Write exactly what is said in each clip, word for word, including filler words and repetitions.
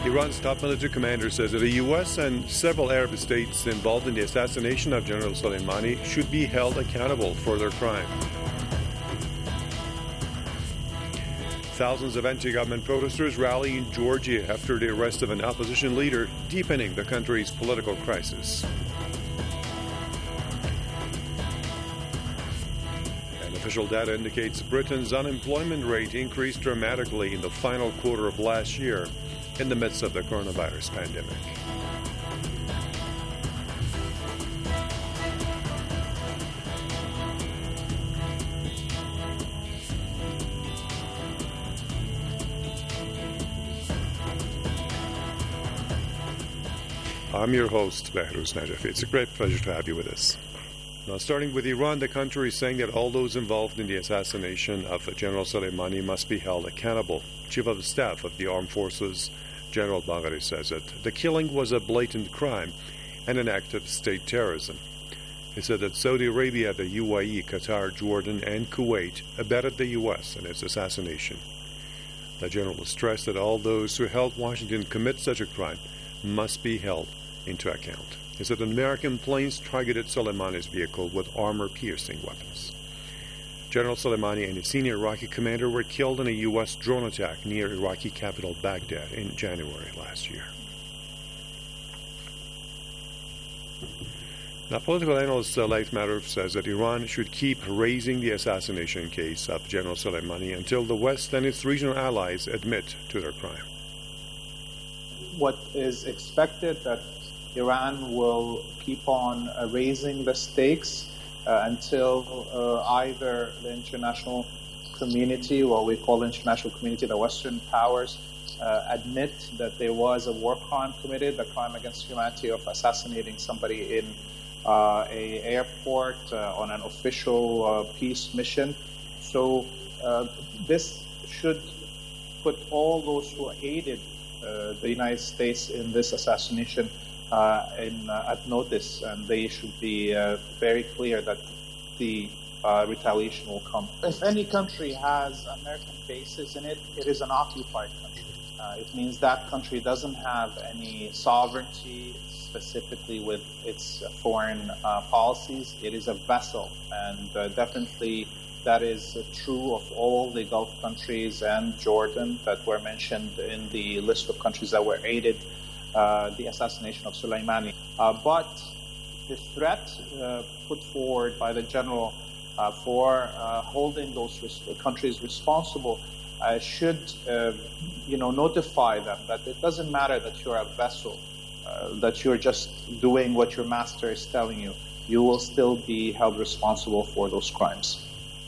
Iran's top military commander says that the U S and several Arab states involved in the assassination of General Soleimani should be held accountable for their crime. Thousands of anti-government protesters rally in Georgia after the arrest of an opposition leader, deepening the country's political crisis. And official data indicates Britain's unemployment rate increased dramatically in the final quarter of last year in the midst of the coronavirus pandemic. I'm your host, Behruz Najafi. It's a great pleasure to have you with us. Now, starting with Iran, the country is saying that all those involved in the assassination of General Soleimani must be held accountable. Chief of Staff of the Armed Forces, General Bagheri, says that the killing was a blatant crime and an act of state terrorism. He said that Saudi Arabia, the U A E, Qatar, Jordan, and Kuwait abetted the U S in its assassination. The general stressed that all those who helped Washington commit such a crime must be held into account. He said American planes targeted Soleimani's vehicle with armor-piercing weapons. General Soleimani and a senior Iraqi commander were killed in a U S drone attack near Iraqi capital Baghdad in January last year. Now, political analyst uh, Laith Marouf says that Iran should keep raising the assassination case of General Soleimani until the West and its regional allies admit to their crime. What is expected that Iran will keep on uh, raising the stakes uh, until uh, either the international community, what we call the international community, the Western powers, uh, admit that there was a war crime committed, the crime against humanity of assassinating somebody in uh, a airport uh, on an official uh, peace mission. So uh, this should put all those who aided uh, the United States in this assassination Uh, in, uh, at notice, and they should be uh, very clear that the uh, retaliation will come. If any country has American bases in it, it is an occupied country. Uh, it means that country doesn't have any sovereignty, specifically with its foreign uh, policies. It is a vessel, and uh, definitely that is uh, true of all the Gulf countries and Jordan that were mentioned in the list of countries that were aided Uh, the assassination of Soleimani. Uh, but the threat uh, put forward by the general uh, for uh, holding those res- countries responsible uh, should, uh, you know, notify them that it doesn't matter that you're a vessel, uh, that you're just doing what your master is telling you. You will still be held responsible for those crimes.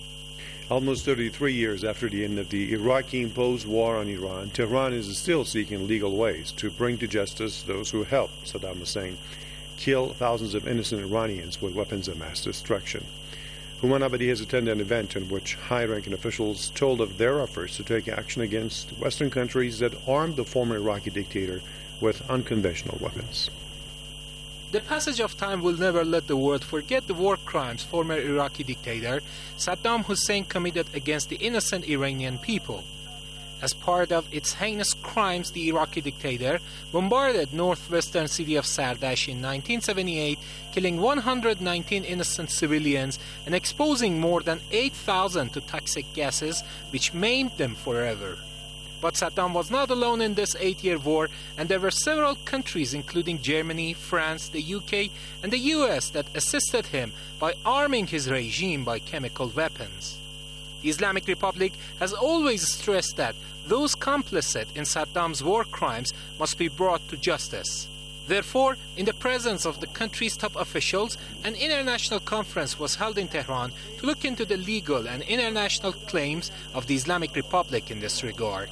Almost thirty-three years after the end of the Iraqi-imposed war on Iran, Tehran is still seeking legal ways to bring to justice those who helped Saddam Hussein kill thousands of innocent Iranians with weapons of mass destruction. Houman Abadi has attended an event in which high-ranking officials told of their efforts to take action against Western countries that armed the former Iraqi dictator with unconventional weapons. The passage of time will never let the world forget the war crimes former Iraqi dictator Saddam Hussein committed against the innocent Iranian people. As part of its heinous crimes, the Iraqi dictator bombarded northwestern city of Sardash in nineteen seventy-eight, killing one hundred nineteen innocent civilians and exposing more than eight thousand to toxic gases which maimed them forever. But Saddam was not alone in this eight-year war, and there were several countries, including Germany, France, the U K, and the U S, that assisted him by arming his regime by chemical weapons. The Islamic Republic has always stressed that those complicit in Saddam's war crimes must be brought to justice. Therefore, in the presence of the country's top officials, an international conference was held in Tehran to look into the legal and international claims of the Islamic Republic in this regard.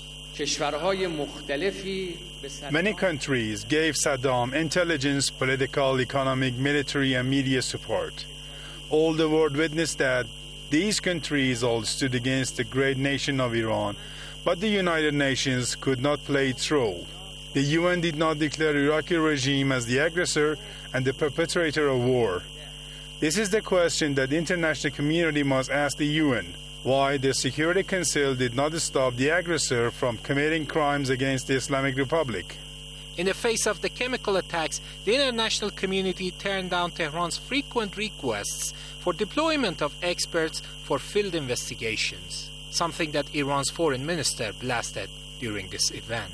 Many countries gave Saddam intelligence, political, economic, military, and media support. All the world witnessed that these countries all stood against the great nation of Iran, but the United Nations could not play its role. The U N did not declare Iraqi regime as the aggressor and the perpetrator of war. This is the question that the international community must ask the U N. Why the Security Council did not stop the aggressor from committing crimes against the Islamic Republic. In the face of the chemical attacks, the international community turned down Tehran's frequent requests for deployment of experts for field investigations, something that Iran's foreign minister blasted during this event.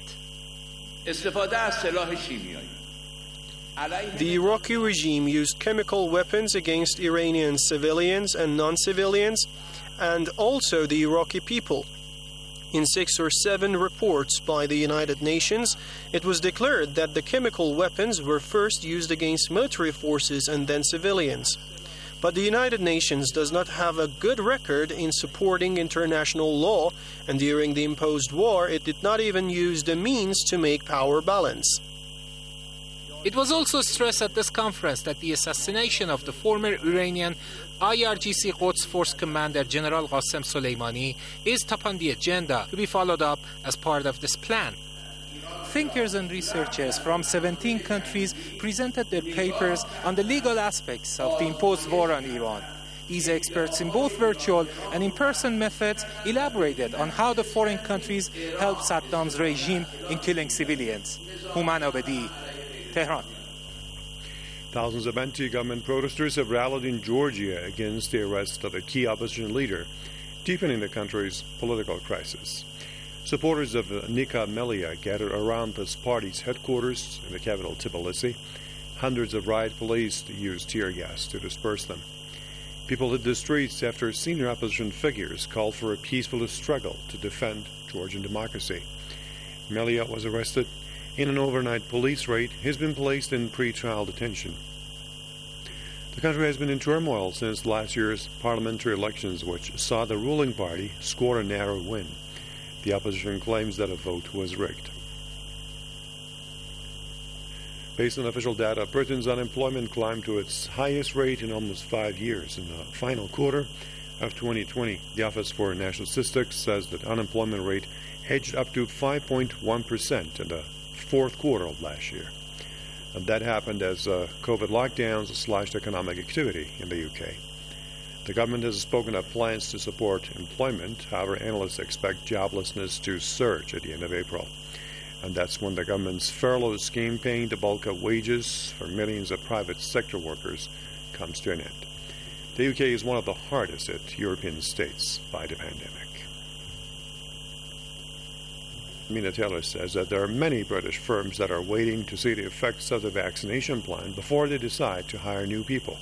The Iraqi regime used chemical weapons against Iranian civilians and non-civilians, and also the Iraqi people. In six or seven reports by the United Nations, it was declared that the chemical weapons were first used against military forces and then civilians. But the United Nations does not have a good record in supporting international law, and during the imposed war, it did not even use the means to make power balance. It was also stressed at this conference that the assassination of the former Iranian I R G C Quds Force Commander General Qasem Soleimani is top on the agenda to be followed up as part of this plan. Thinkers and researchers from seventeen countries presented their papers on the legal aspects of the imposed war on Iran. These experts in both virtual and in-person methods elaborated on how the foreign countries helped Saddam's regime in killing civilians. Houman Abedi, Tehran. Thousands of anti-government protesters have rallied in Georgia against the arrest of a key opposition leader, deepening the country's political crisis. Supporters of Nika Melia gathered around this party's headquarters in the capital Tbilisi. Hundreds of riot police used tear gas to disperse them. People hit the streets after senior opposition figures called for a peaceful struggle to defend Georgian democracy. Melia was arrested in an overnight police raid. He's been placed in pre-trial detention. The country has been in turmoil since last year's parliamentary elections, which saw the ruling party score a narrow win. The opposition claims that a vote was rigged. Based on official data, Britain's unemployment climbed to its highest rate in almost five years. In the final quarter of twenty twenty, the Office for National Statistics says that unemployment rate edged up to five point one percent in the fourth quarter of last year. And that happened as uh, COVID lockdowns slashed economic activity in the U K. The government has spoken of plans to support employment. However, analysts expect joblessness to surge at the end of April. And that's when the government's furlough scheme, paying the bulk of wages for millions of private sector workers, comes to an end. The U K is one of the hardest hit European states by the pandemic. Mina Taylor says that there are many British firms that are waiting to see the effects of the vaccination plan before they decide to hire new people.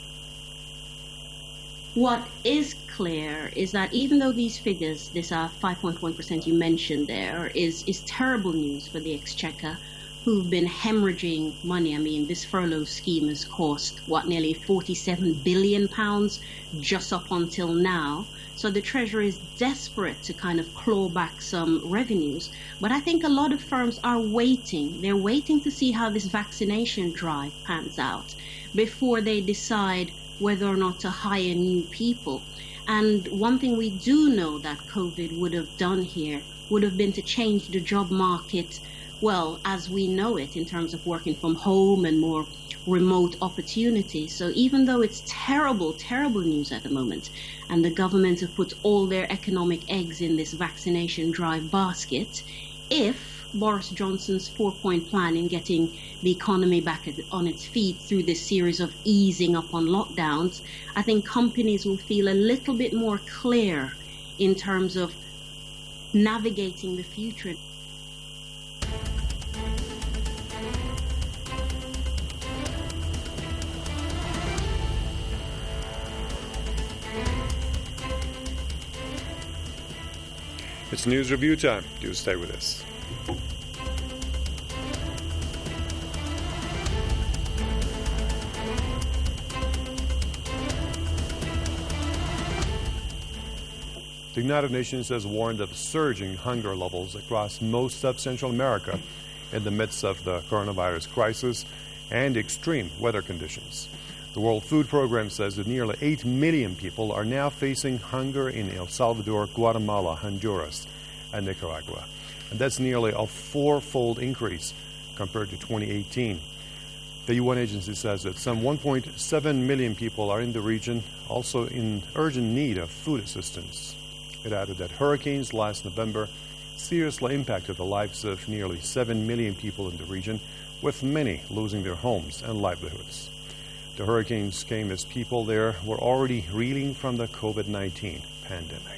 What is clear is that even though these figures, this uh, five point one percent you mentioned there, is, is terrible news for the Exchequer, who've been hemorrhaging money. I mean, this furlough scheme has cost, what, nearly forty-seven billion pounds just up until now. So the Treasury is desperate to kind of claw back some revenues. But I think a lot of firms are waiting. They're waiting to see how this vaccination drive pans out before they decide whether or not to hire new people. And one thing we do know that COVID would have done here would have been to change the job market, well, as we know it, in terms of working from home and more remote opportunities. So even though it's terrible, terrible news at the moment, and the government have put all their economic eggs in this vaccination drive basket, if Boris Johnson's four-point plan in getting the economy back on its feet through this series of easing up on lockdowns, I think companies will feel a little bit more clear in terms of navigating the future. It's news review time. Do stay with us. The United Nations has warned of surging hunger levels across most sub-Central America in the midst of the coronavirus crisis and extreme weather conditions. The World Food Program says that nearly eight million people are now facing hunger in El Salvador, Guatemala, Honduras, and Nicaragua. And that's nearly a four-fold increase compared to twenty eighteen. The U N agency says that some one point seven million people are in the region, also in urgent need of food assistance. It added that hurricanes last November seriously impacted the lives of nearly seven million people in the region, with many losing their homes and livelihoods. The hurricanes came as people there were already reeling from the COVID nineteen pandemic.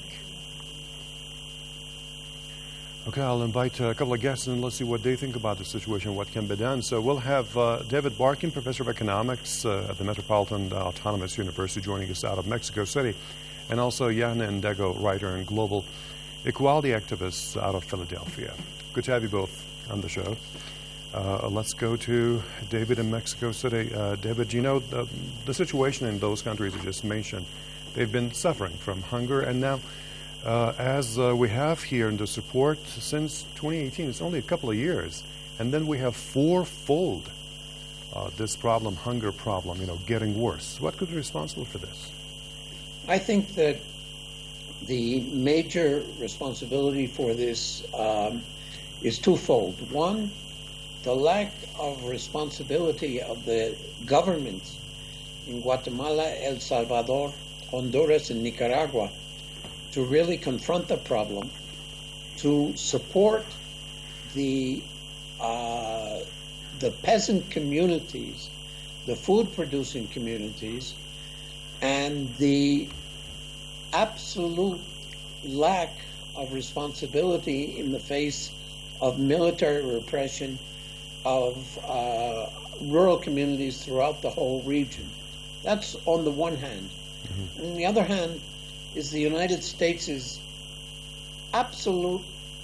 Okay, I'll invite a couple of guests and let's see what they think about the situation, what can be done. So we'll have uh, David Barkin, professor of economics uh, at the Metropolitan Autonomous University, joining us out of Mexico City, and also Yana Ndego, writer and global equality activist out of Philadelphia. Good to have you both on the show. Uh, let's go to David in Mexico City. Uh, David, you know, the, the situation in those countries you just mentioned, they've been suffering from hunger, and now Uh, as uh, we have here in the support since twenty eighteen, it's only a couple of years, and then we have fourfold uh, this problem, hunger problem, you know, getting worse. What could be responsible for this? I think that the major responsibility for this um, is twofold. One, the lack of responsibility of the governments in Guatemala, El Salvador, Honduras, and Nicaragua to really confront the problem, to support the uh, the peasant communities, the food-producing communities, and the absolute lack of responsibility in the face of military repression of uh, rural communities throughout the whole region. That's on the one hand. Mm-hmm. On the other hand, is the United States' absolute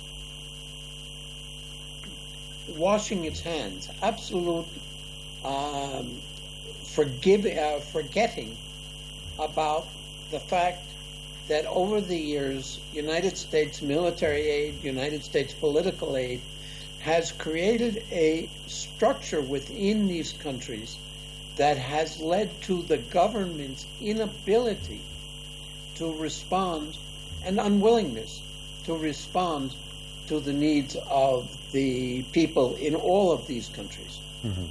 washing its hands, absolute um, forgive, uh, forgetting about the fact that over the years, United States military aid, United States political aid, has created a structure within these countries that has led to the government's inability to respond, and unwillingness to respond to the needs of the people in all of these countries. Mm-hmm.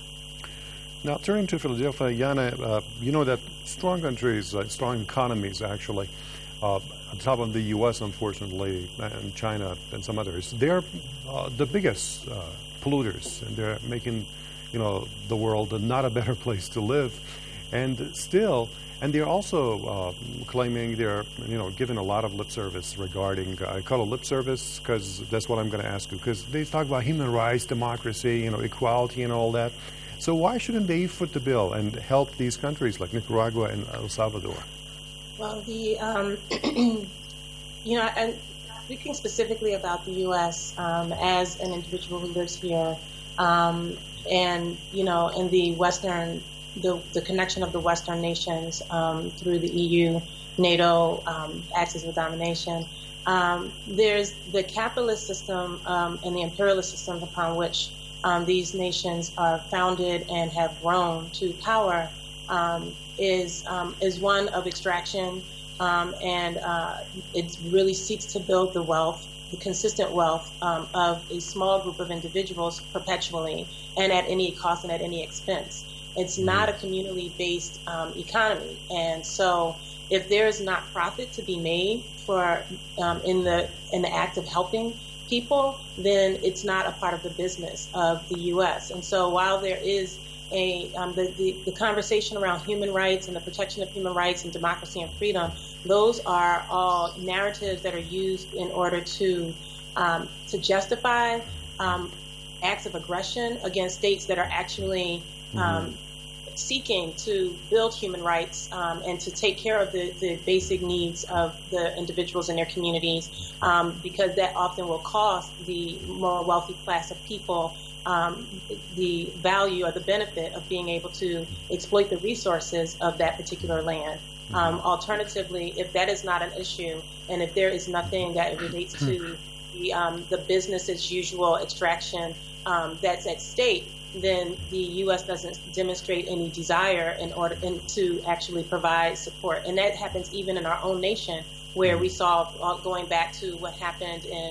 Now, turning to Philadelphia, Yana, uh, you know that strong countries, uh, strong economies actually, uh, on top of the U S, unfortunately, and China and some others, they're uh, the biggest uh, polluters, and they're making, you know, the world not a better place to live. And still, and they're also uh, claiming they're, you know, giving a lot of lip service regarding, uh, I call it lip service because that's what I'm going to ask you, because they talk about human rights, democracy, you know, equality and all that. So why shouldn't they foot the bill and help these countries like Nicaragua and El Salvador? Well, the, um, you know, and speaking specifically about the U S um, as an individual who lives here, um, and, you know, in the Western The, the connection of the Western nations um, through the E U, NATO, um, axis of domination. Um, there's the capitalist system um, and the imperialist systems upon which um, these nations are founded and have grown to power um, is um, is one of extraction, um, and uh, it really seeks to build the wealth, the consistent wealth um, of a small group of individuals perpetually and at any cost and at any expense. It's not a communally-based um, economy, and so if there is not profit to be made for um, in the in the act of helping people, then it's not a part of the business of the U S. And so, while there is a um, the, the the conversation around human rights and the protection of human rights and democracy and freedom, those are all narratives that are used in order to um, to justify um, acts of aggression against states that are actually um, mm-hmm. seeking to build human rights um, and to take care of the, the basic needs of the individuals in their communities, um, because that often will cost the more wealthy class of people um, the value or the benefit of being able to exploit the resources of that particular land. Um, alternatively, if that is not an issue, and if there is nothing that relates to the, um, the business as usual extraction um, that's at stake, then the U S doesn't demonstrate any desire in order in, to actually provide support. And that happens even in our own nation, where we saw, uh, going back to what happened in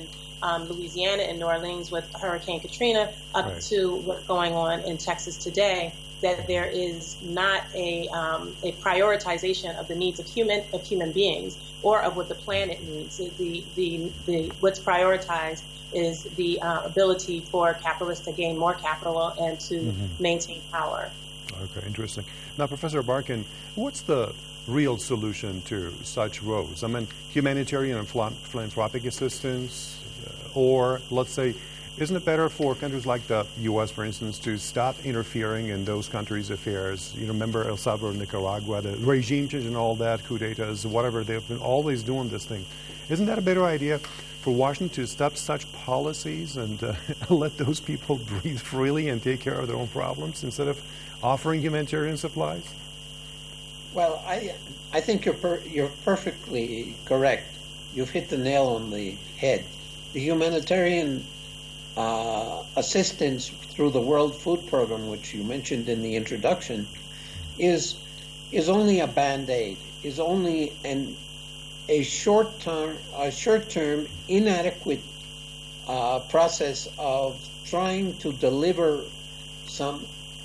um, Louisiana and New Orleans with Hurricane Katrina up Right. to what's going on in Texas today, that there is not a um, a prioritization of the needs of human of human beings or of what the planet needs. The the the what's prioritized is the uh, ability for capitalists to gain more capital and to Mhm. maintain power. Okay, interesting. Now, Professor Barkin, what's the real solution to such woes? I mean, humanitarian and phila- philanthropic assistance, uh, or let's say, isn't it better for countries like the U S, for instance, to stop interfering in those countries' affairs? You remember El Salvador, Nicaragua, the regime change and all that, coup d'etats, whatever, they've been always doing this thing. Isn't that a better idea for Washington to stop such policies and uh, let those people breathe freely and take care of their own problems instead of offering humanitarian supplies? Well, I I think you're per, you're perfectly correct. You've hit the nail on the head. The humanitarian uh, assistance through the World Food Program, which you mentioned in the introduction, is is only a band-aid. Is only an a short term a short term inadequate uh, process of trying to deliver some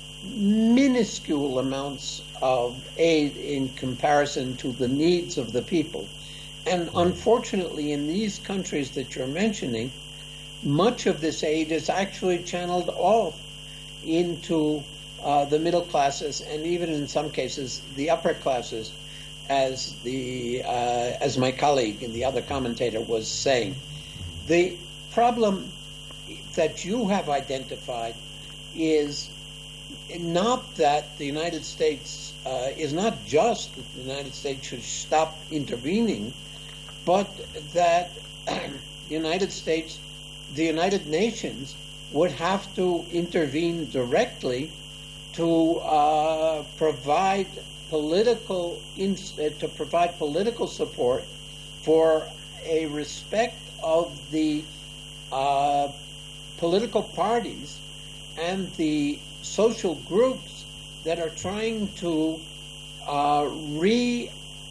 minuscule amounts of aid in comparison to the needs of the people. And unfortunately, in these countries that you're mentioning, much of this aid is actually channeled off into uh, the middle classes and even in some cases the upper classes, as the uh, as my colleague and the other commentator was saying. The problem that you have identified is not that the United States uh, is not just that the United States should stop intervening, but that the United States, the United Nations, would have to intervene directly to uh, provide political ins- uh, to provide political support for a respect of the uh, political parties and the social groups that are trying to uh, rebalance,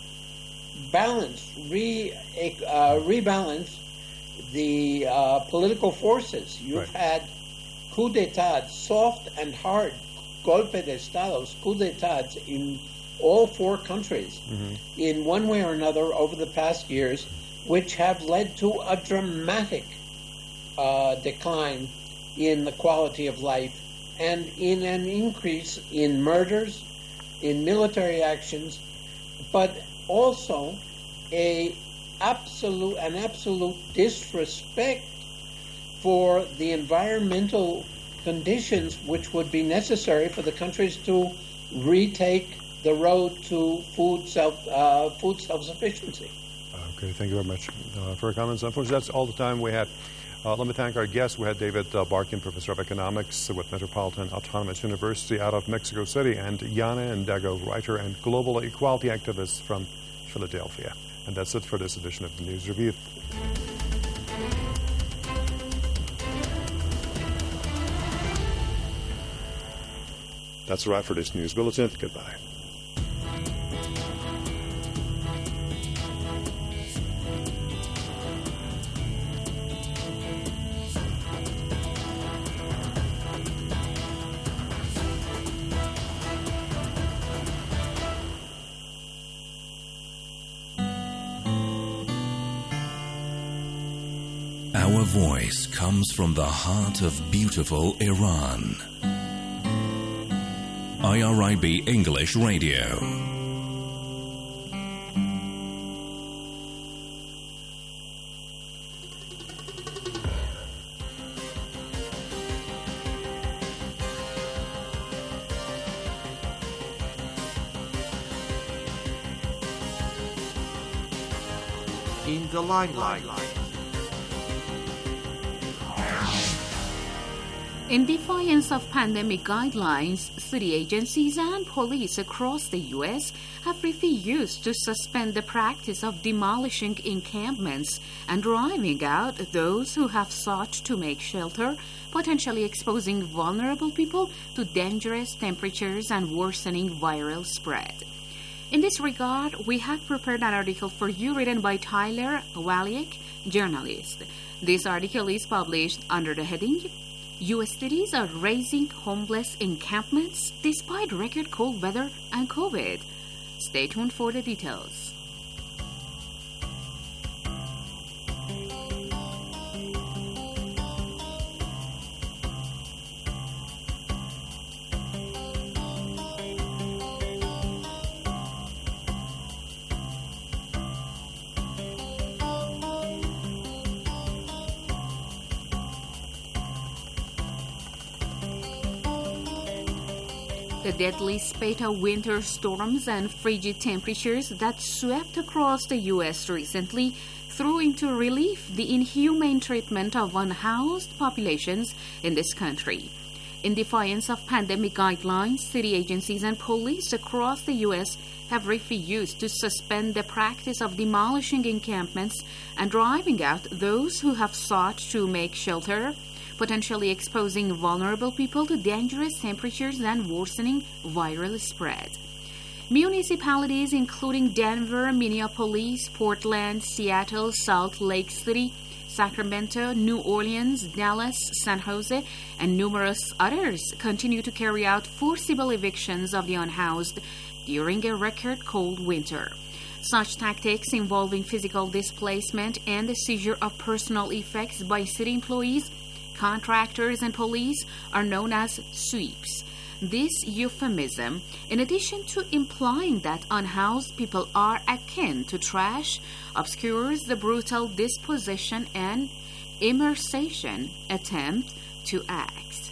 re, uh, rebalance the uh, political forces. You've Right. had coup d'etats, soft and hard golpe de estados, coup d'etats in all four countries, Mm-hmm. in one way or another over the past years, which have led to a dramatic uh, decline in the quality of life and in an increase in murders, in military actions, but also a absolute an absolute disrespect for the environmental conditions which would be necessary for the countries to retake the road to food self uh, food self-sufficiency. Okay, thank you very much uh, for your comments. Unfortunately, that's all the time we had. Uh, let me thank our guests. We had David uh, Barkin, Professor of Economics with Metropolitan Autonomous University out of Mexico City, and Yana Ndego, writer and global equality activist from Philadelphia. And that's it for this edition of the News Review. That's a wrap for this news bulletin. Goodbye. Our voice comes from the heart of beautiful Iran. I R I B English Radio. In the limelight. In defiance of pandemic guidelines, city agencies and police across the U S have refused to suspend the practice of demolishing encampments and driving out those who have sought to make shelter, potentially exposing vulnerable people to dangerous temperatures and worsening viral spread. In this regard, we have prepared an article for you written by Tyler Waliak, journalist. This article is published under the heading, U S cities are raising homeless encampments despite record cold weather and COVID. Stay tuned for the details. The deadly spate of winter storms and frigid temperatures that swept across the U S recently threw into relief the inhumane treatment of unhoused populations in this country. In defiance of pandemic guidelines, city agencies and police across the U S have refused to suspend the practice of demolishing encampments and driving out those who have sought to make shelter, potentially exposing vulnerable people to dangerous temperatures and worsening viral spread. Municipalities including Denver, Minneapolis, Portland, Seattle, Salt Lake City, Sacramento, New Orleans, Dallas, San Jose, and numerous others continue to carry out forcible evictions of the unhoused during a record cold winter. Such tactics involving physical displacement and the seizure of personal effects by city employees, contractors, and police are known as sweeps. This euphemism, in addition to implying that unhoused people are akin to trash, obscures the brutal disposition and immersation attempt to act.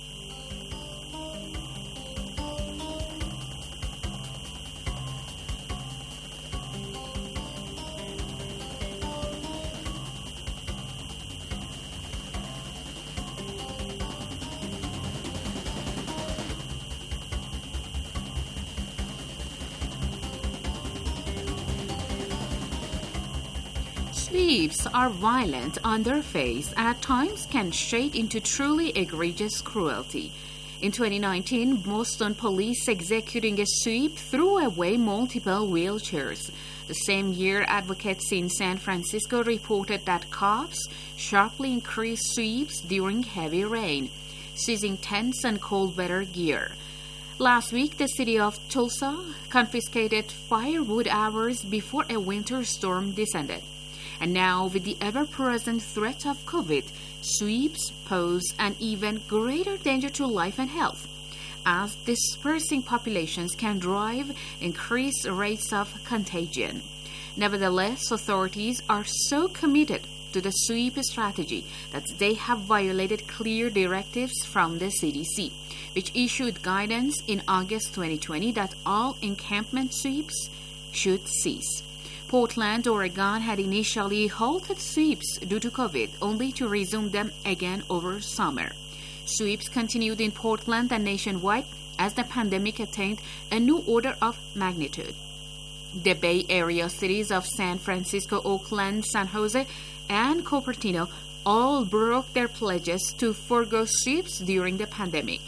Sweeps are violent on their face and at times can shade into truly egregious cruelty. In twenty nineteen, Boston police executing a sweep threw away multiple wheelchairs. The same year, advocates in San Francisco reported that cops sharply increased sweeps during heavy rain, seizing tents and cold weather gear. Last week, the city of Tulsa confiscated firewood hours before a winter storm descended. And now, with the ever-present threat of COVID, sweeps pose an even greater danger to life and health, as dispersing populations can drive increased rates of contagion. Nevertheless, authorities are so committed to the sweep strategy that they have violated clear directives from the C D C, which issued guidance in August twenty twenty that all encampment sweeps should cease. Portland, Oregon had initially halted sweeps due to COVID, only to resume them again over summer. Sweeps continued in Portland and nationwide as the pandemic attained a new order of magnitude. The Bay Area cities of San Francisco, Oakland, San Jose, and Cupertino all broke their pledges to forego sweeps during the pandemic.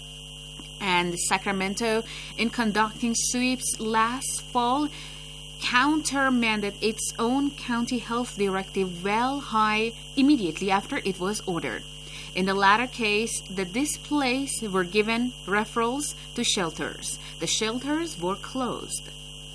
And Sacramento, in conducting sweeps last fall, countermanded its own county health directive well high immediately after it was ordered. In the latter case, the displaced were given referrals to shelters. The shelters were closed.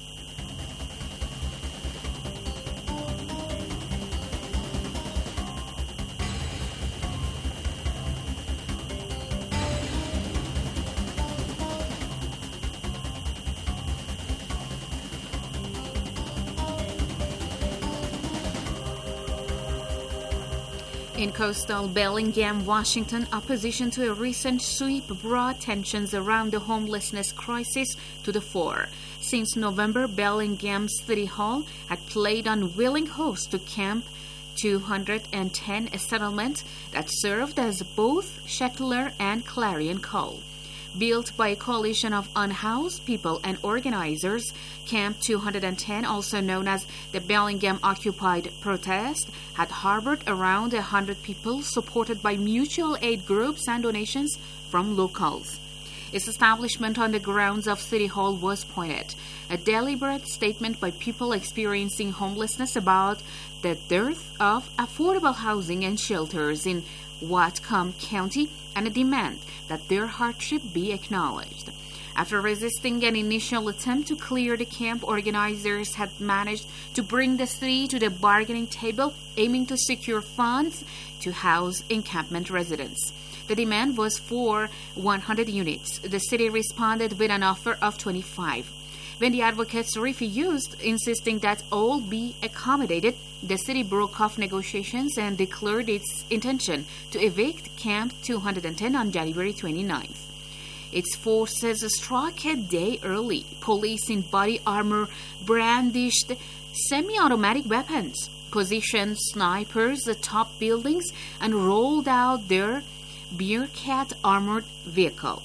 In coastal Bellingham, Washington, opposition to a recent sweep brought tensions around the homelessness crisis to the fore. Since November, Bellingham City Hall had played unwilling host to Camp two hundred ten, a settlement that served as both shelter and clarion call. Built by a coalition of unhoused people and organizers, Camp two hundred ten, also known as the Bellingham Occupied Protest, had harbored around one hundred people supported by mutual aid groups and donations from locals. Its establishment on the grounds of City Hall was pointed, a deliberate statement by people experiencing homelessness about the dearth of affordable housing and shelters in Whatcom County, and a demand that their hardship be acknowledged. After resisting an initial attempt to clear the camp, organizers had managed to bring the city to the bargaining table, aiming to secure funds to house encampment residents. The demand was for one hundred units. The city responded with an offer of twenty-five. When the advocates refused, insisting that all be accommodated, the city broke off negotiations and declared its intention to evict Camp two hundred ten on January twenty-ninth. Its forces struck a day early. Police in body armor brandished semi-automatic weapons, positioned snipers atop buildings, and rolled out their Bearcat armored vehicle.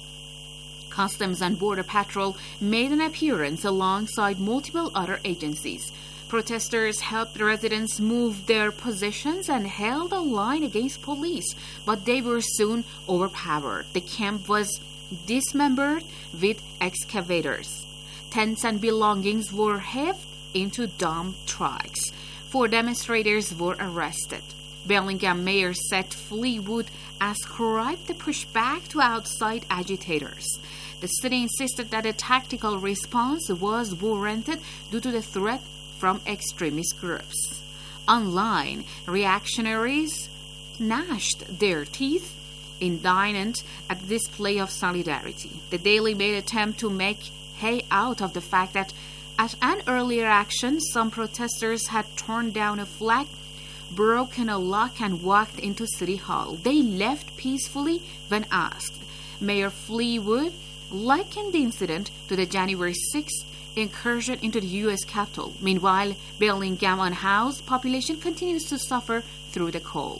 Customs and Border Patrol made an appearance alongside multiple other agencies. Protesters helped residents move their possessions and held a line against police, but they were soon overpowered. The camp was dismembered with excavators. Tents and belongings were heaved into dump trucks. Four demonstrators were arrested. Bellingham Mayor Seth Fleetwood ascribed the pushback to outside agitators. The city insisted that a tactical response was warranted due to the threat from extremist groups. Online, reactionaries gnashed their teeth, indignant at the display of solidarity. The Daily made an attempt to make hay out of the fact that at an earlier action, some protesters had torn down a flag, broken a lock, and walked into City Hall. They left peacefully when asked. Mayor Fleetwood likened the incident to the January sixth incursion into the U S Capitol. Meanwhile, Bellingham unhoused population continues to suffer through the cold.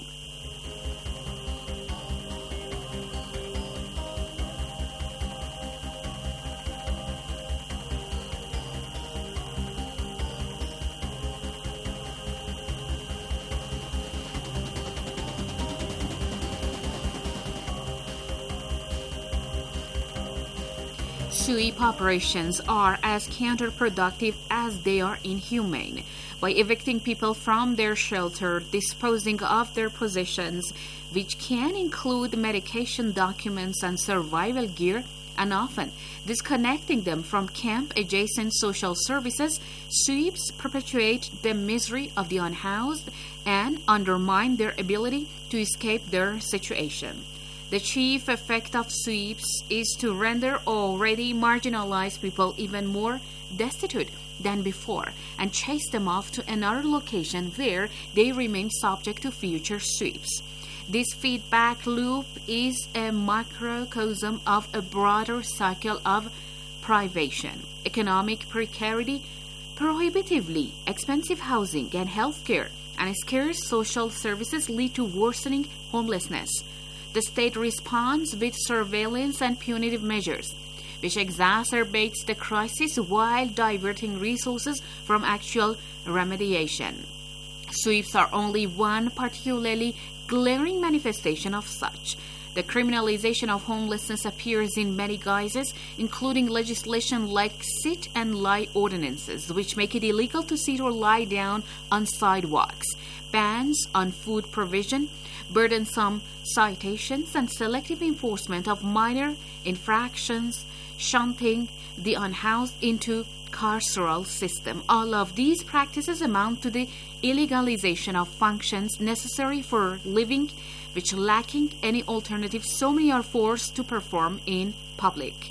Sweep operations are as counterproductive as they are inhumane. By evicting people from their shelter, disposing of their possessions, which can include medication, documents, and survival gear, and often disconnecting them from camp-adjacent social services, sweeps perpetuate the misery of the unhoused and undermine their ability to escape their situation. The chief effect of sweeps is to render already marginalized people even more destitute than before and chase them off to another location where they remain subject to future sweeps. This feedback loop is a microcosm of a broader cycle of privation. Economic precarity, prohibitively expensive housing and healthcare, and scarce social services lead to worsening homelessness. The state responds with surveillance and punitive measures, which exacerbates the crisis while diverting resources from actual remediation. Sweeps are only one particularly glaring manifestation of such. The criminalization of homelessness appears in many guises, including legislation like sit and lie ordinances, which make it illegal to sit or lie down on sidewalks, bans on food provision, burdensome citations, and selective enforcement of minor infractions, shunting the unhoused into carceral system. All of these practices amount to the illegalization of functions necessary for living, which, lacking any alternative, so many are forced to perform in public.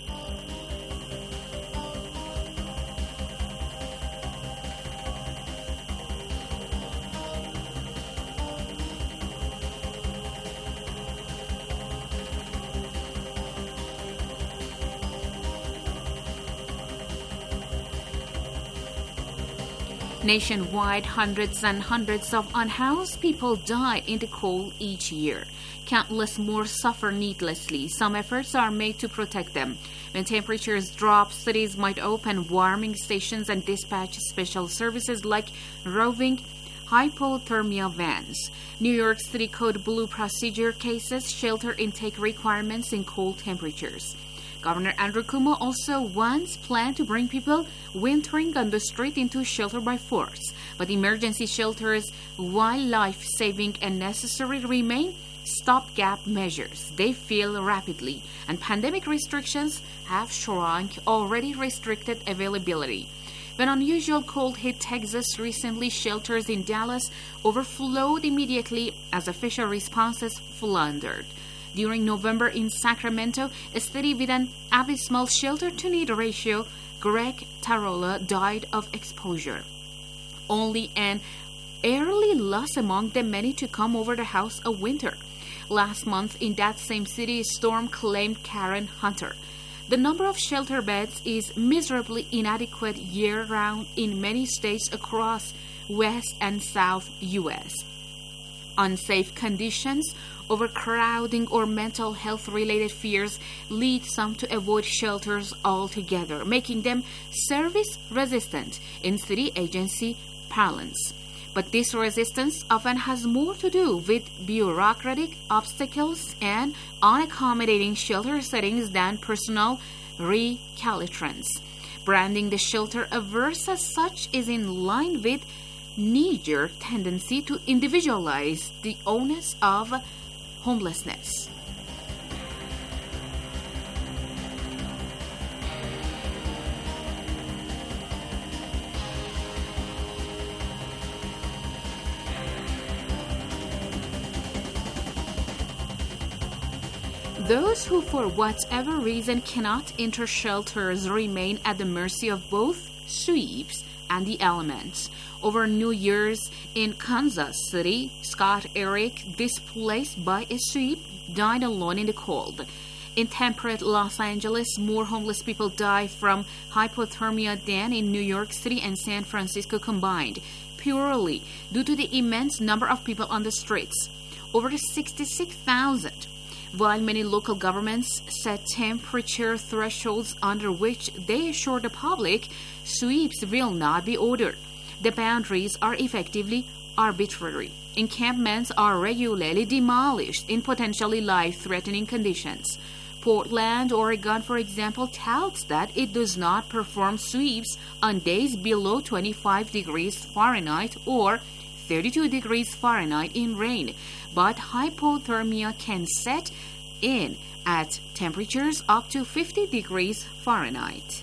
Nationwide, hundreds and hundreds of unhoused people die in the cold each year. Countless more suffer needlessly. Some efforts are made to protect them. When temperatures drop, cities might open warming stations and dispatch special services like roving hypothermia vans. New York City Code Blue procedure cases shelter intake requirements in cold temperatures. Governor Andrew Cuomo also once planned to bring people wintering on the street into shelter by force. But emergency shelters, while life-saving and necessary, remain stopgap measures. They fail rapidly, and pandemic restrictions have shrunk already restricted availability. When unusual cold hit Texas recently, shelters in Dallas overflowed immediately as official responses floundered. During November in Sacramento, a city with an abysmal shelter-to-need ratio, Greg Tarola died of exposure. Only an early loss among the many to come over the house of winter. Last month, in that same city, a storm claimed Karen Hunter. The number of shelter beds is miserably inadequate year-round in many states across West and South U S Unsafe conditions, overcrowding, or mental health-related fears lead some to avoid shelters altogether, making them service-resistant in city agency parlance. But this resistance often has more to do with bureaucratic obstacles and unaccommodating shelter settings than personal recalcitrance. Branding the shelter averse as such is in line with knee-jerk tendency to individualize the onus of homelessness. Those who, for whatever reason, cannot enter shelters remain at the mercy of both sweeps and the elements. Over New Year's in Kansas City, Scott Eric, displaced by a sweep, died alone in the cold. In temperate Los Angeles, more homeless people die from hypothermia than in New York City and San Francisco combined, purely due to the immense number of people on the streets. Over sixty-six thousand. While many local governments set temperature thresholds under which they assure the public sweeps will not be ordered, the boundaries are effectively arbitrary. Encampments are regularly demolished in potentially life-threatening conditions. Portland, Oregon, for example, touts that it does not perform sweeps on days below twenty-five degrees Fahrenheit or thirty-two degrees Fahrenheit in rain, but hypothermia can set in at temperatures up to fifty degrees Fahrenheit.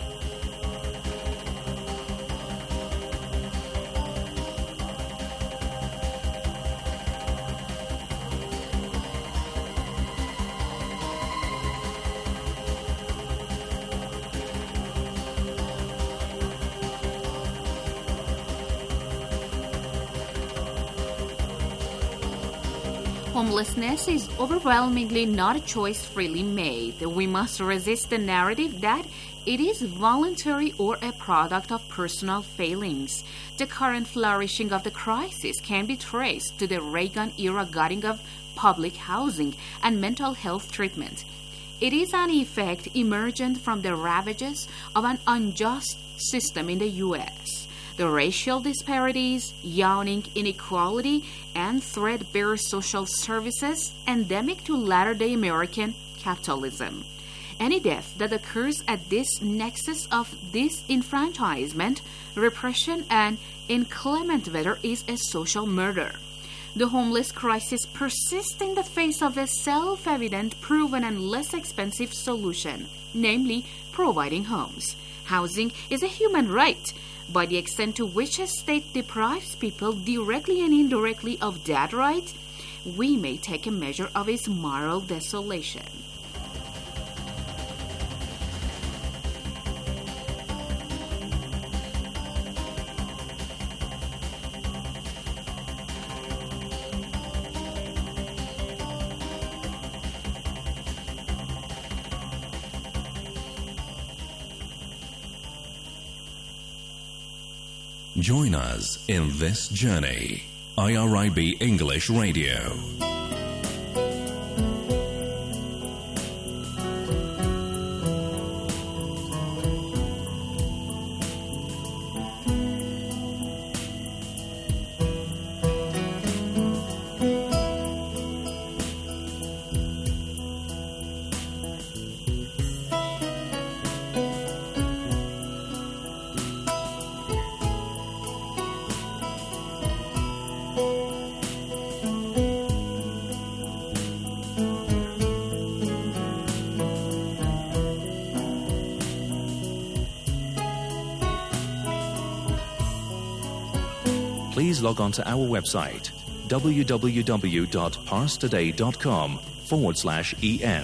Homelessness is overwhelmingly not a choice freely made. We must resist the narrative that it is voluntary or a product of personal failings. The current flourishing of the crisis can be traced to the Reagan-era gutting of public housing and mental health treatment. It is an effect emergent from the ravages of an unjust system in the U S The racial disparities, yawning inequality, and threadbare social services endemic to latter-day American capitalism. Any death that occurs at this nexus of disenfranchisement, repression, and inclement weather is a social murder. The homeless crisis persists in the face of a self-evident, proven, and less expensive solution, namely providing homes. Housing is a human right. By the extent to which a state deprives people directly and indirectly of that right, we may take a measure of its moral desolation. Join us in this journey. I R I B English Radio. please log on to our website www.parstoday.com forward slash EN.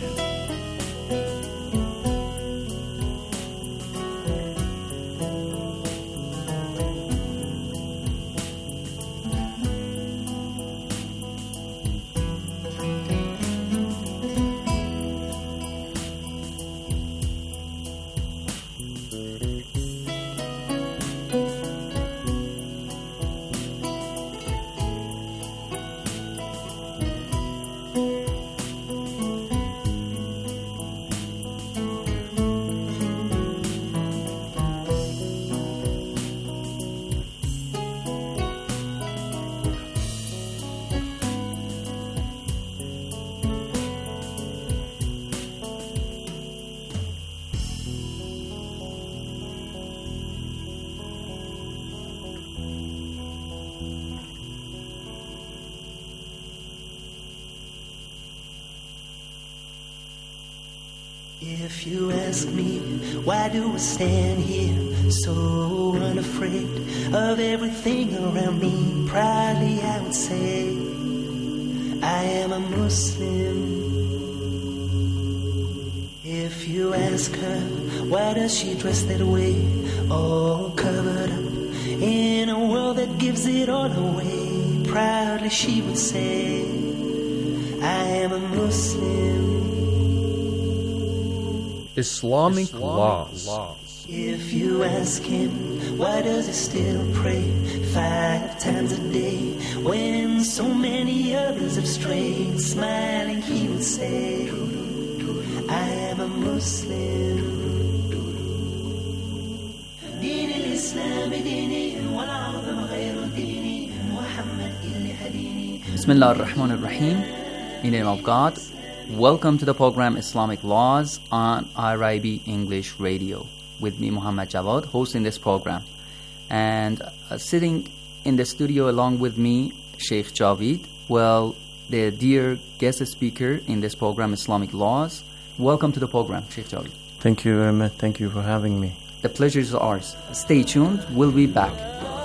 If you ask me, why do I stand here so unafraid of everything around me? Proudly I would say, I am a Muslim. If you ask her, why does she dress that way, all covered up, in a world that gives it all away? Proudly she would say, I am a Muslim. Islamic, Islamic laws. laws. If you ask him, why does he still pray five times a day when so many others have strayed? Smiling he would say, I am a Muslim. دين الإسلام ديني والعظم غير ديني محمد اللي هديني. Bismillah ar-Rahman ar-Rahim. In the name of God. Welcome to the program Islamic Laws on I R I B English Radio with me, Muhammad Jawad, hosting this program. And uh, sitting in the studio along with me, Sheikh Javid, well, the dear guest speaker in this program, Islamic Laws. Welcome to the program, Sheikh Javid. Thank you very much. Thank you for having me. The pleasure is ours. Stay tuned. We'll be back.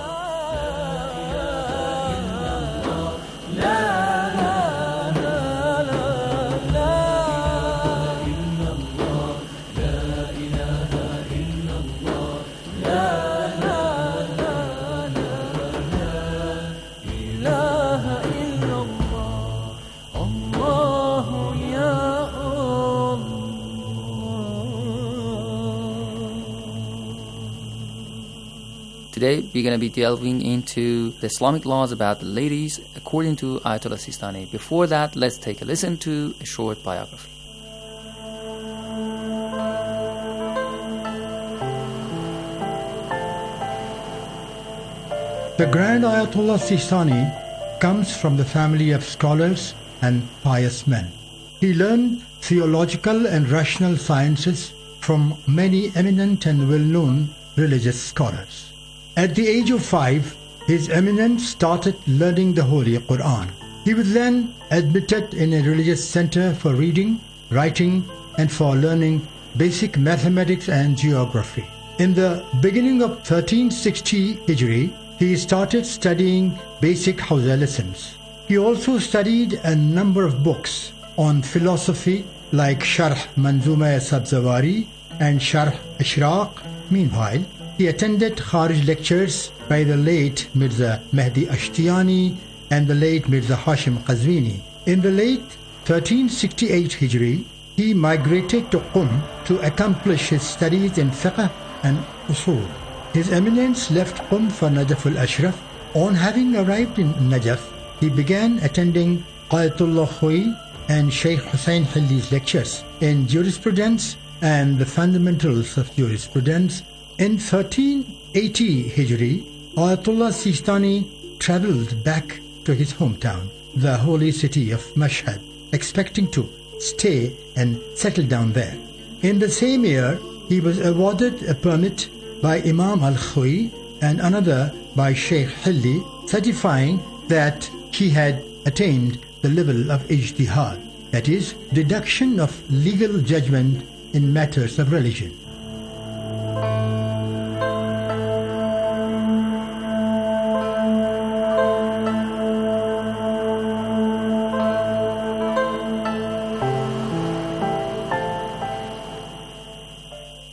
Today, we're going to be delving into the Islamic laws about the ladies according to Ayatollah Sistani. Before that, let's take a listen to a short biography. The Grand Ayatollah Sistani comes from the family of scholars and pious men. He learned theological and rational sciences from many eminent and well-known religious scholars. At the age of five, His Eminence started learning the Holy Quran. He was then admitted in a religious center for reading, writing, and for learning basic mathematics and geography. In the beginning of thirteen sixty Hijri, he started studying basic Hawza lessons. He also studied a number of books on philosophy like Sharh Manzuma Sabzawari and Sharh Ishraq. Meanwhile, he attended Kharij lectures by the late Mirza Mehdi Ashtiyani and the late Mirza Hashim Qazwini. In the late thirteen sixty-eight Hijri, he migrated to Qum to accomplish his studies in fiqh and usul. His Eminence left Qum for Najaf al-Ashraf. On having arrived in Najaf, he began attending Qayatullah Khoi and Sheikh Hussain Hilli's lectures in jurisprudence and the fundamentals of jurisprudence. In thirteen eighty Hijri, Ayatollah Sistani travelled back to his hometown, the holy city of Mashhad, expecting to stay and settle down there. In the same year, he was awarded a permit by Imam al-Khoi and another by Sheikh Hilli, certifying that he had attained the level of ijtihad, that is, deduction of legal judgment in matters of religion.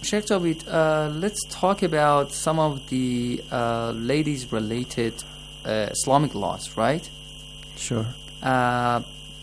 Sheikh Javed, uh, let's talk about some of the uh, ladies-related uh, Islamic laws, right? Sure. Uh,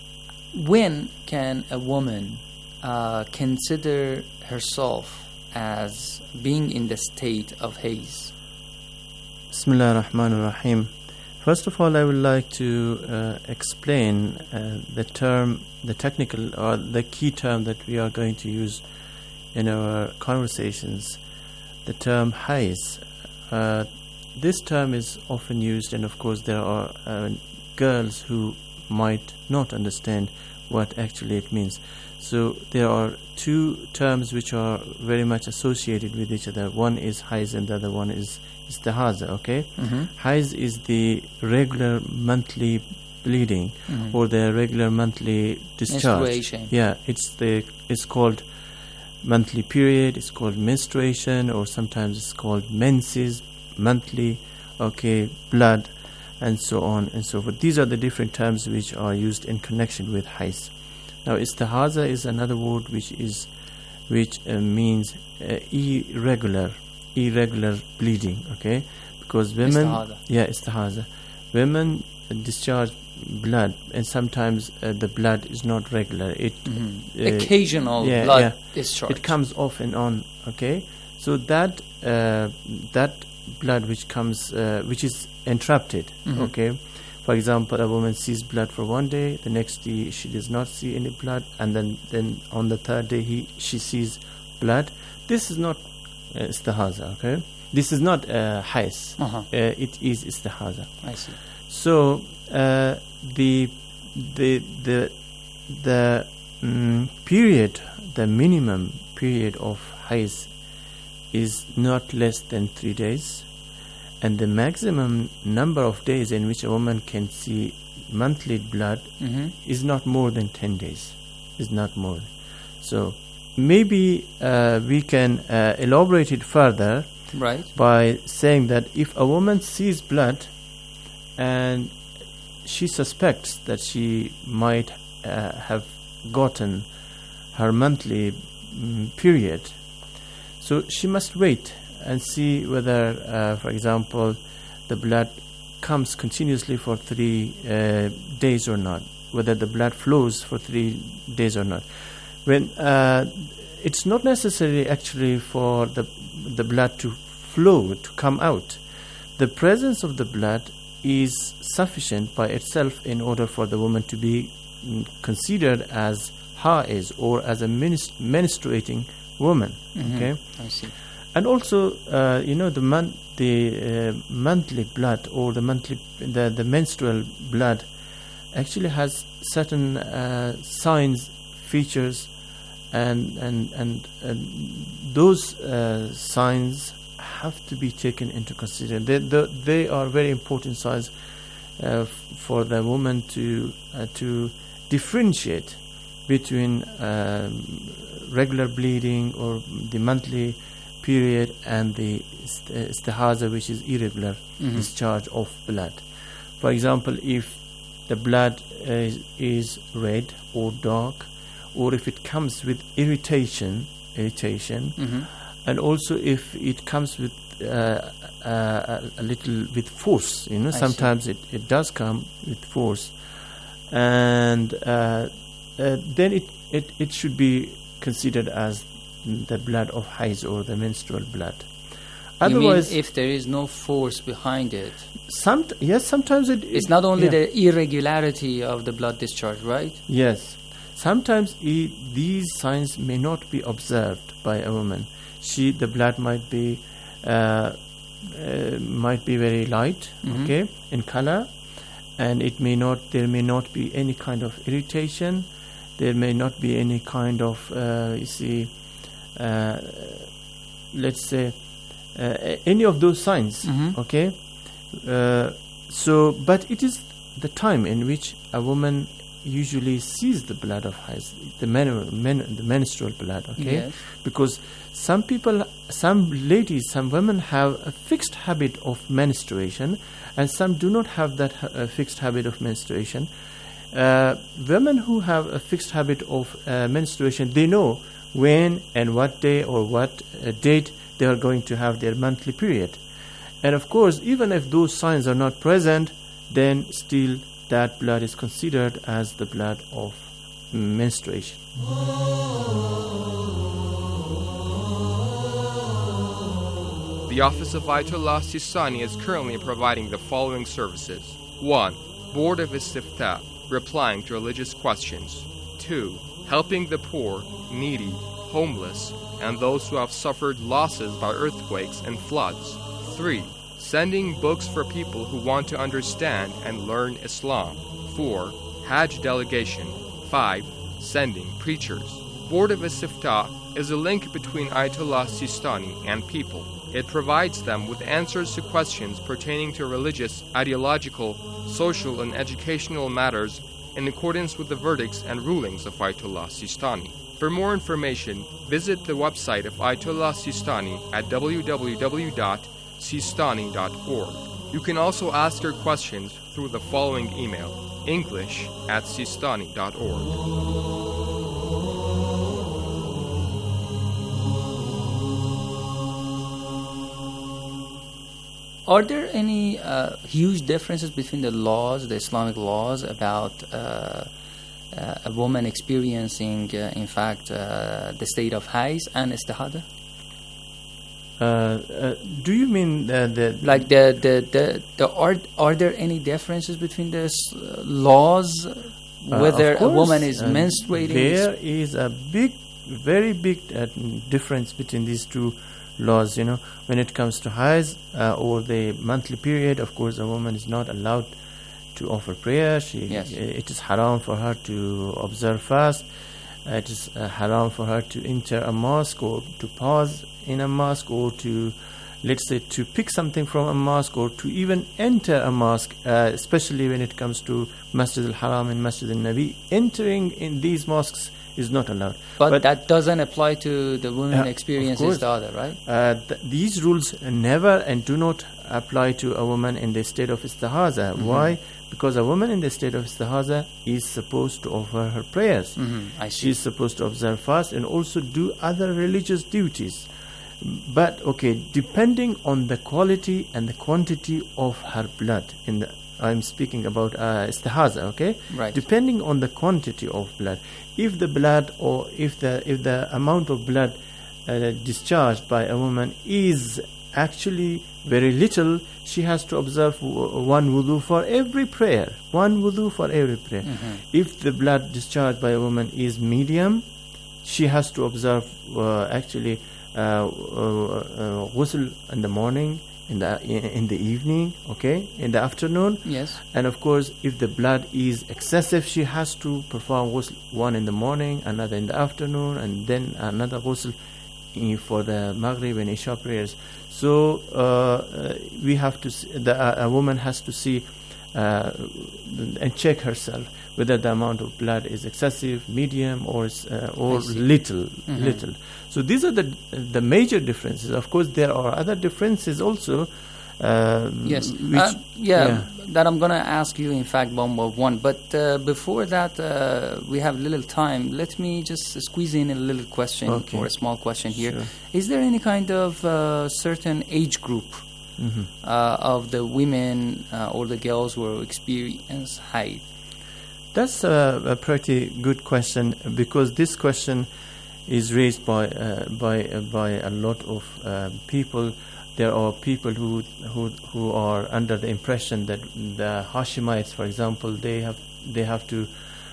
when can a woman uh, consider herself as being in the state of haze? Bismillah ar-Rahman ar-Rahim. First of all, I would like to uh, explain uh, the term, the technical or the key term that we are going to use in our conversations, the term haiz. Uh, this term is often used, and of course there are uh, girls who might not understand what actually it means. So there are two terms which are very much associated with each other. One is haiz and the other one is istihaza, okay? Mm-hmm. Haiz is the regular monthly bleeding Mhm. or the regular monthly discharge. Menstruation. Yeah, it's the it's called monthly period, it's called menstruation, or sometimes it's called menses, monthly, okay, blood, and so on and so forth. These are the different terms which are used in connection with haiz. Now, istihaza is another word which is which uh, means uh, irregular, irregular bleeding, okay? Because women, Istihaza. yeah, istihaza, women uh, discharge blood, and sometimes uh, the blood is not regular. It Mhm. uh, Occasional yeah, blood yeah. discharge. It comes off and on, okay? So that uh, that blood which comes, uh, which is interrupted, Mhm. okay? For example, a woman sees blood for one day, the next day she does not see any blood, and then, then on the third day he she sees blood. This is not uh, istihaza, okay? This is not uh, haiz. Uh-huh. Uh, it is istihaza. I see. So uh, the the the the mm, period, the minimum period of haiz is not less than three days, and the maximum number of days in which a woman can see monthly blood Mhm. is not more than ten days. Is not more. So maybe uh, we can uh, elaborate it further Right. by saying that if a woman sees blood and she suspects that she might uh, have gotten her monthly mm, period, so she must wait and see whether, uh, for example, the blood comes continuously for three uh, days or not, whether the blood flows for three days or not. When uh, it's not necessary actually for the the blood to flow, to come out. The presence of the blood is sufficient by itself in order for the woman to be mm, considered as haiz, or as a menstru- menstruating woman. Mhm. Okay, I see. and also uh, you know the mon- the uh, monthly blood, or the monthly the, the menstrual blood actually has certain uh, signs, features, and and and, and those uh, signs have to be taken into consideration. They the, they are very important signs uh, f- for the woman to uh, to differentiate between um, regular bleeding or the monthly period and the ist- uh, istihaza, which is irregular Mhm. discharge of blood. For example, if the blood uh, is, is red or dark, or if it comes with irritation, irritation, Mhm. and also if it comes with uh, uh, a, a little with force, you know, I see. sometimes it, it does come with force, and uh, uh, then it, it, it should be considered as the blood of haiz, or the menstrual blood. You mean Otherwise, if there is no force behind it? some yes, sometimes it. It's not only yeah. the irregularity of the blood discharge, right? Yes. Sometimes I these signs may not be observed by a woman. She, the blood might be uh, uh, might be very light, Mhm. okay, in color, and it may not. There may not be any kind of irritation. There may not be any kind of uh, you see, uh, let's say, uh, any of those signs. Mhm. Okay. Uh, so, but it is the time in which a woman usually sees the blood of haiz, the, men, men, the menstrual blood, okay? Yes. Because some people, some ladies, some women have a fixed habit of menstruation, and some do not have that ha- uh, fixed habit of menstruation. Uh, women who have a fixed habit of uh, menstruation, they know when and what day or what uh, date they are going to have their monthly period. And of course, even if those signs are not present, then still that blood is considered as the blood of menstruation. The Office of Ayatollah Sistani is currently providing the following services. one. Board of Istifta, replying to religious questions. two. Helping the poor, needy, homeless, and those who have suffered losses by earthquakes and floods. three. Sending books for people who want to understand and learn Islam. four. Hajj delegation. five. Sending preachers. Board of Istifta is a link between Ayatollah Sistani and people. It provides them with answers to questions pertaining to religious, ideological, social, and educational matters in accordance with the verdicts and rulings of Ayatollah Sistani. For more information, visit the website of Ayatollah Sistani at w w w dot sistani dot org. You can also ask your questions through the following email, english at sistani dot org. Are there any uh, huge differences between the laws, the Islamic laws, about uh, uh, a woman experiencing, uh, in fact, uh, the state of Hayz and istihada? Uh, uh, do you mean uh, the like the the the, the are are there any differences between the uh, laws, whether uh, a woman is uh, menstruating? There is a big, very big uh, difference between these two laws. You know, when it comes to Hayz uh, or the monthly period, of course, a woman is not allowed to offer prayer. She, yes. It is haram for her to observe fast. Uh, it is uh, haram for her to enter a mosque or to pause in a mosque or to, let's say, to pick something from a mosque or to even enter a mosque, uh, especially when it comes to Masjid al-Haram and Masjid al-Nabi. Entering in these mosques is not allowed. But, but that doesn't apply to the women uh, experiences the other, right? Uh, th- these rules never and do not apply to a woman in the state of istihaza. Mm-hmm. Why? Because a woman in the state of istihaza is supposed to offer her prayers. Mm-hmm. I see. She is supposed to observe fast and also do other religious duties. But, okay, depending on the quality and the quantity of her blood, in the, I'm speaking about uh, istihaza, okay? Right. Depending on the quantity of blood, if the blood or if the if the amount of blood uh, discharged by a woman is actually very little, she has to observe w- one wudu for every prayer. One wudu for every prayer. Mm-hmm. If the blood discharged by a woman is medium, she has to observe uh, actually uh, uh, uh, ghusl in the morning, in the in the evening, okay, in the afternoon. Yes. And of course, if the blood is excessive, she has to perform ghusl one in the morning, another in the afternoon, and then another ghusl for the Maghrib and Isha prayers. So uh, uh, we have to see, the, uh, a woman has to see uh, and check herself whether the amount of blood is excessive, medium, or uh, or little, mm-hmm. little. So these are the the major differences. Of course, there are other differences also. Uh, yes, which, uh, yeah, yeah, that I'm going to ask you, in fact, one by one. But uh, before that, uh, we have little time. Let me just squeeze in a little question okay. or a small question here. Sure. Is there any kind of uh, certain age group mm-hmm. uh, of the women uh, or the girls who experience Hayz? That's a, a pretty good question, because this question is raised by uh, by uh, by a lot of uh, people. There are people who who who are under the impression that the Hashemites, for example, they have they have to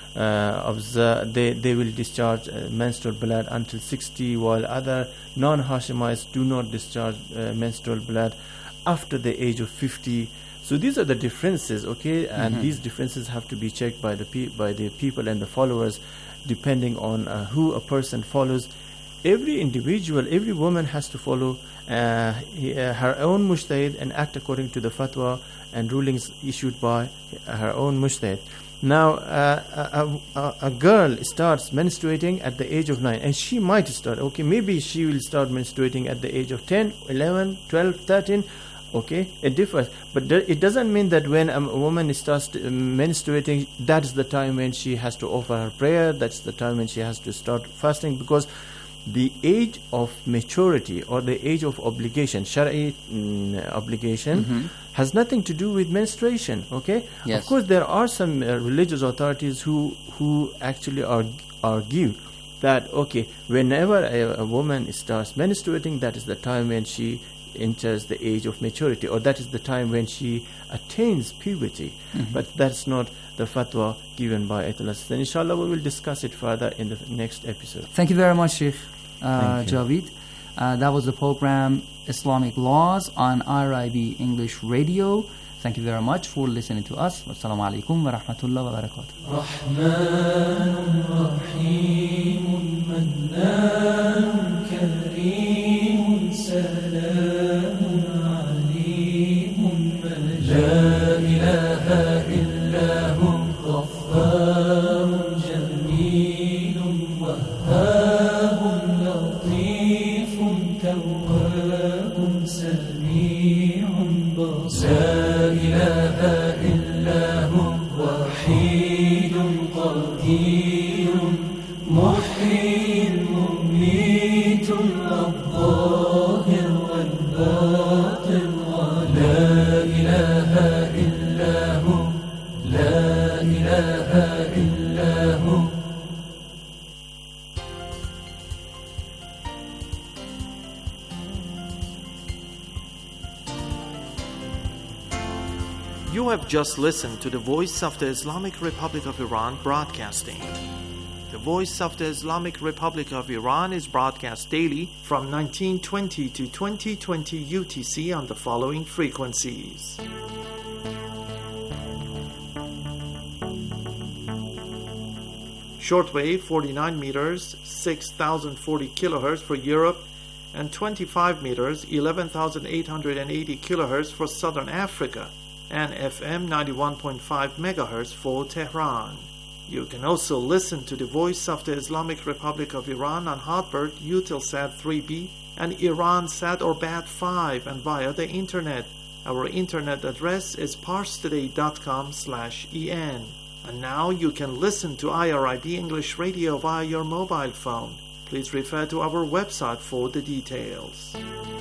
uh, observe they they will discharge uh, menstrual blood until sixty, while other non-Hashemites do not discharge uh, menstrual blood after the age of fifty. So these are the differences, okay, and mm-hmm. these differences have to be checked by the pe- by the people and the followers, depending on uh, who a person follows. Every individual, every woman has to follow uh, he, uh, her own mujtahid and act according to the fatwa and rulings issued by her own mujtahid. Now, uh, a, a, a girl starts menstruating at the age of nine, and she might start, okay, maybe she will start menstruating at the age of ten, eleven, twelve, thirteen, okay, it differs. But th- it doesn't mean that when a woman starts menstruating, that's the time when she has to offer her prayer, that's the time when she has to start fasting, because the age of maturity or the age of obligation, Shari'i mm, obligation, Mm-hmm. has nothing to do with menstruation. Okay. Yes. Of course, there are some uh, religious authorities who who actually argue, argue that okay, whenever a, a woman starts menstruating, that is the time when she enters the age of maturity, or that is the time when she attains puberty. Mhm. But that's not the fatwa given by Ayatollah Sistani. Inshallah, we will discuss it further in the next episode. Thank you very much, Sheikh uh, Thank you. Javid. Uh, that was the program Islamic Laws on R I B English Radio. Thank you very much for listening to us. Wassalamu alaikum wa rahmatullahi wa barakatuh. رحمن رحيم منان كريم سلام عليم لا إله إلا هو غفار جميل وهاب لطيف تواب سميع بصير لا إله إلا هو وحيد قدير محيي مميت الظاهر والباطن لا إله إلا هو لا إله إلا هو. You have just listened to the Voice of the Islamic Republic of Iran broadcasting. The Voice of the Islamic Republic of Iran is broadcast daily from nineteen twenty to twenty twenty U T C on the following frequencies. Shortwave forty-nine meters, six thousand forty kilohertz for Europe, and twenty-five meters, eleven thousand eight hundred eighty kilohertz for Southern Africa, and F M ninety-one point five megahertz for Tehran. You can also listen to the Voice of the Islamic Republic of Iran on Hotbird, Eutelsat three B, and Iransat or B A T five, and via the internet. Our internet address is parstoday dot com slash en. And now you can listen to I R I B English Radio via your mobile phone. Please refer to our website for the details.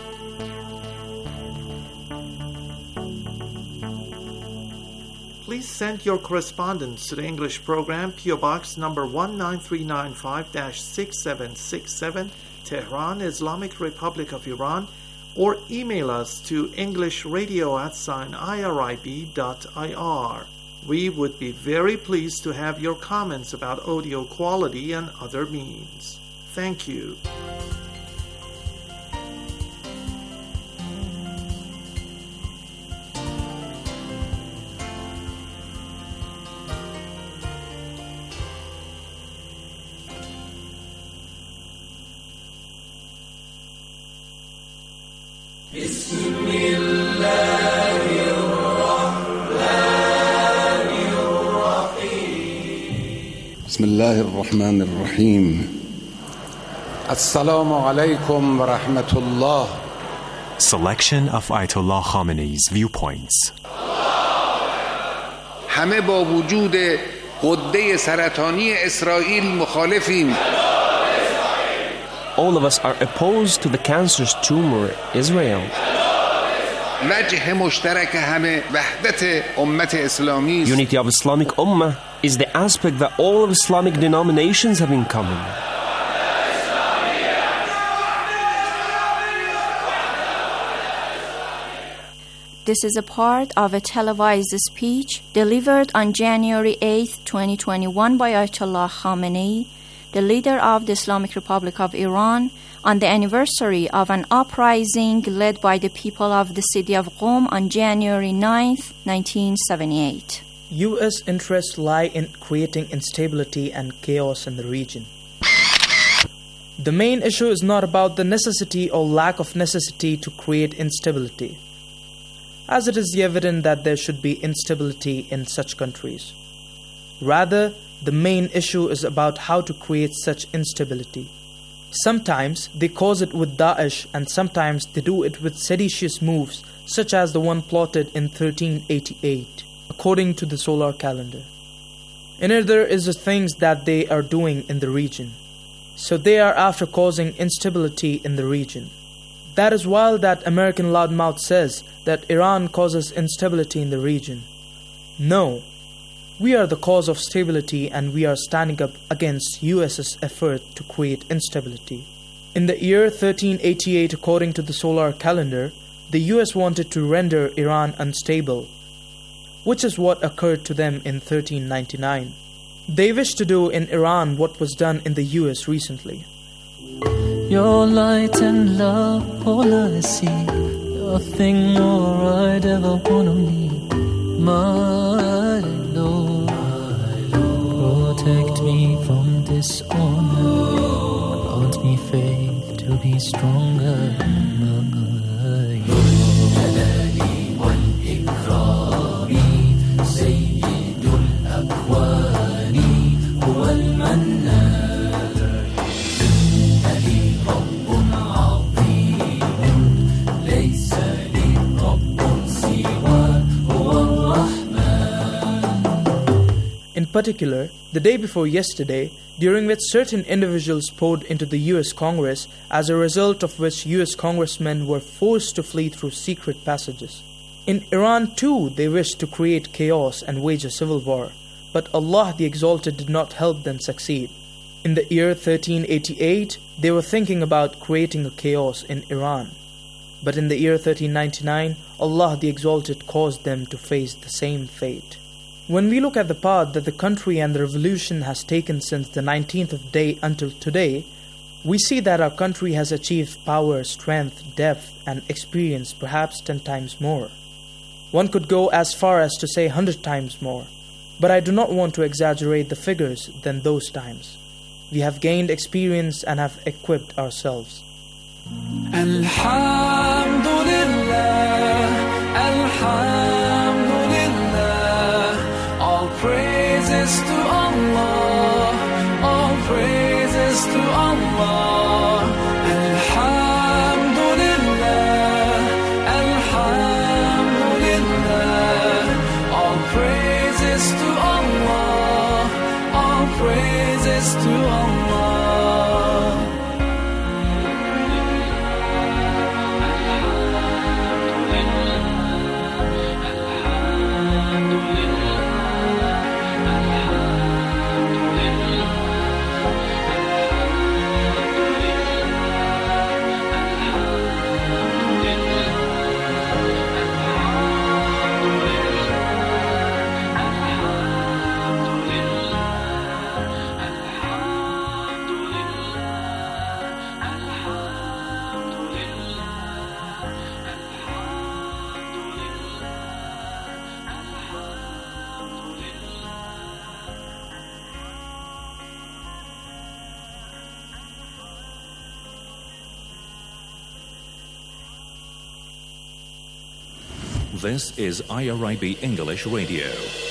Please send your correspondence to the English program, P O Box number one nine three nine five six seven six seven, Tehran, Islamic Republic of Iran, or email us to englishradio at sign irib dot ir. We would be very pleased to have your comments about audio quality and other means. Thank you. بسم الله الرحمن الرحيم بسم الله الرحمن الرحيم السلام عليكم ورحمة الله. Selection of Ayatollah Khamenei's viewpoints. همه با وجود غده سرطانی اسرائیل مخالفیم. All of us are opposed to the cancerous tumor Israel. وجه مشترک همه وحدت امت اسلامی است. Unity of Islamic Ummah is the aspect that all of Islamic denominations have in common. This is a part of a televised speech delivered on January eighth, twenty twenty-one by Ayatollah Khamenei, the leader of the Islamic Republic of Iran, on the anniversary of an uprising led by the people of the city of Qom on January ninth, nineteen seventy-eight. U S interests lie in creating instability and chaos in the region. The main issue is not about the necessity or lack of necessity to create instability, as it is evident that there should be instability in such countries. Rather, the main issue is about how to create such instability. Sometimes they cause it with Daesh, and sometimes they do it with seditious moves, such as the one plotted in thirteen eighty-eight, according to the solar calendar. Another is the things that they are doing in the region. So they are after causing instability in the region. That is while that American loudmouth says that Iran causes instability in the region. No, we are the cause of stability, and we are standing up against U S's effort to create instability. In the year thirteen eighty-eight, according to the solar calendar, the U S wanted to render Iran unstable, which is what occurred to them in thirteen ninety-nine. They wished to do in Iran what was done in the U S recently. Your light and love, all I see, nothing more I'd ever wanna need. My Lord, protect me from dishonor, grant me faith to be stronger. In particular, the day before yesterday, during which certain individuals poured into the U S Congress, as a result of which U S congressmen were forced to flee through secret passages. In Iran too, they wished to create chaos and wage a civil war, but Allah the Exalted did not help them succeed. In the year thirteen eighty-eight, they were thinking about creating a chaos in Iran. But in the year thirteen ninety-nine, Allah the Exalted caused them to face the same fate. When we look at the path that the country and the revolution has taken since the nineteenth of day until today, we see that our country has achieved power, strength, depth, and experience perhaps ten times more. One could go as far as to say a hundred times more, but I do not want to exaggerate the figures than those times. We have gained experience and have equipped ourselves. Alhamdulillah, Alhamdulillah, all praises to Allah, all praises to Allah. Alhamdulillah, Alhamdulillah, all praises to Allah, all praises to Allah. This is I R I B English Radio.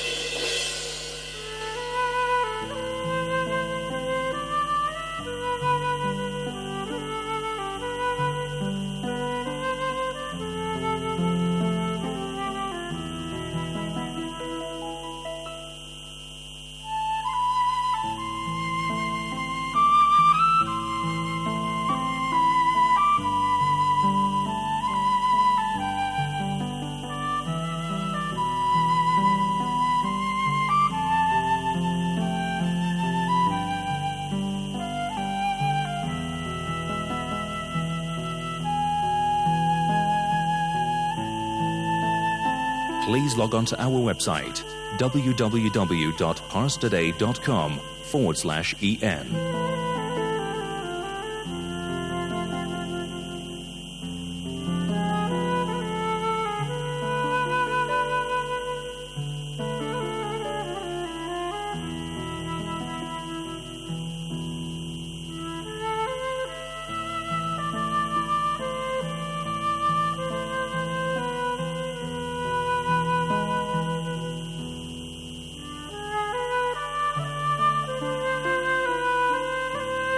Please log on to our website w w w dot pars today dot com forward slash en.